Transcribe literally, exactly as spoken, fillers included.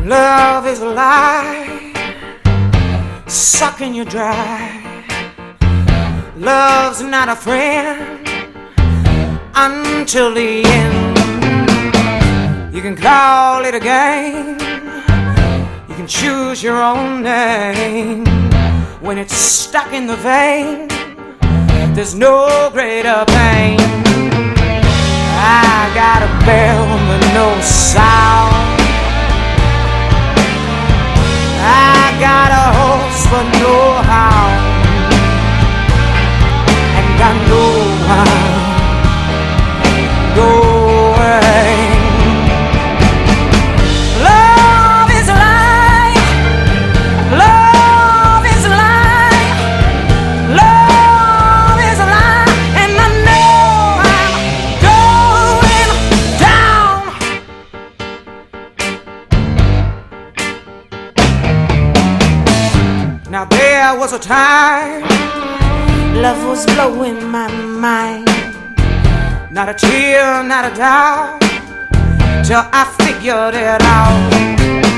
Love is a lie, sucking you dry. Love's not a friend until the end. You can call it a game, you can choose your own name. When it's stuck in the vein, there's no greater pain. I got a bell but no sound, I got a horse but no hound, and got no hound going. Love is life, love is life, love is life, and I know I'm going down. Now there was a time love was blowing my mind. Not a tear, not a doubt, till I figured it out.